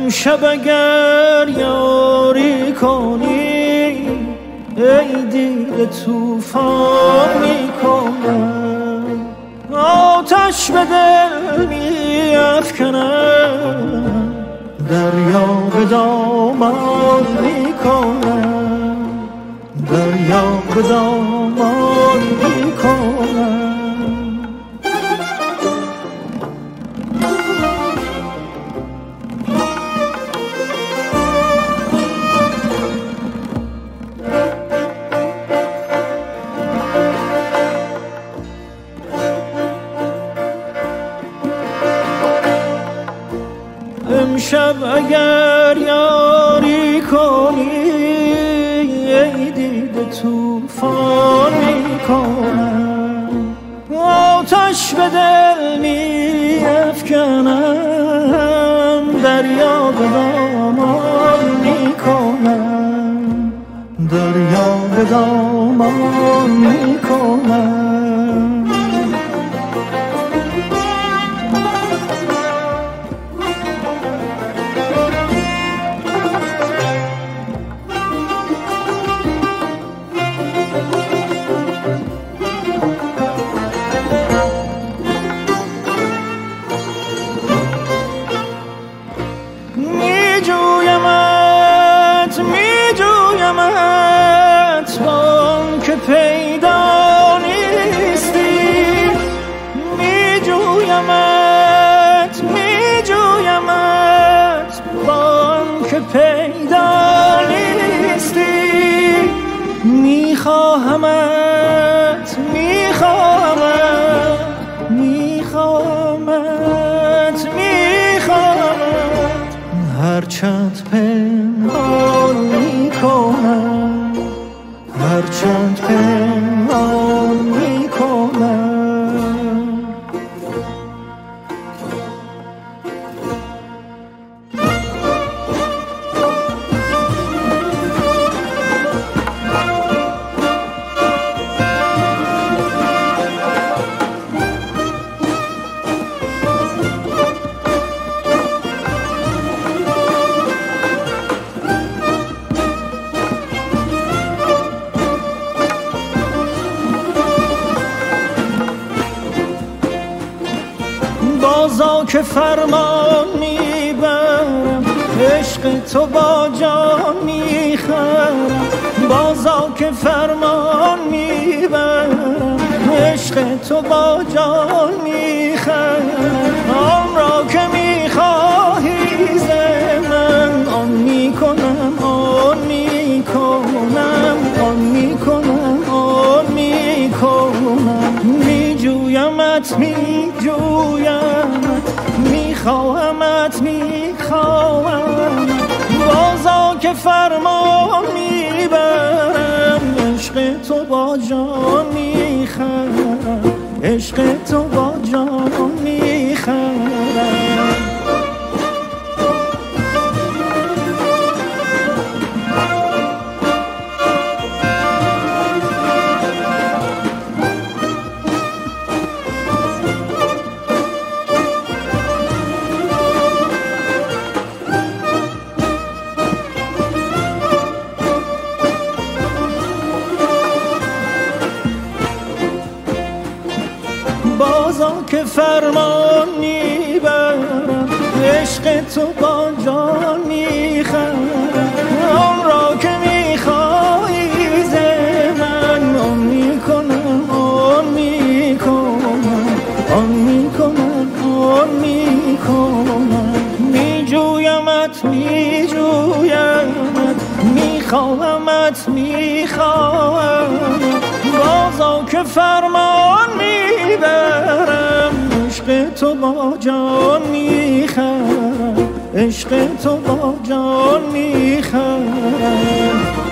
امشب اگر یاری کنی ای دیده طوفان میکنم، آتش به دل میافکنم، دریا به دامان میکنم، دریا به دامان میکنم. امشب اگر یاری کنی ای دیده طوفان میکنم، آتش به دل میافکنم، دریا به دامان میکنم، دریا به دامان میکنم. میجویمت بان که پیدا نیستی، میجویمت بان که پیدا نیستی، میخواهمت هرچند پنهان میکنم، هرچند پنهان میکنم. بازا که فرمان میبرم، عشق تو با جان میخرم، بازا که فرمان میبرم، عشق تو با جان میخرم، آن را که میخواهی ز من آن میکنم، آن میکنم، آن میکنم، آن میکنم. میجویمت میخواهمت بازا که فرمان میبرم، عشق تو با جان میخرم، عشق تو با جان میخرم. بازا که فرمان میبرم، عشق تو با جان میخرم، آن را که میخوایی ز من آن میکنم، آن میکنم، آن میکنم، آن میکنم. میجویمت میخواهمت بازا که فرمان میبرم، عشق تو با جان میخرم، عشق تو با جان میخرم.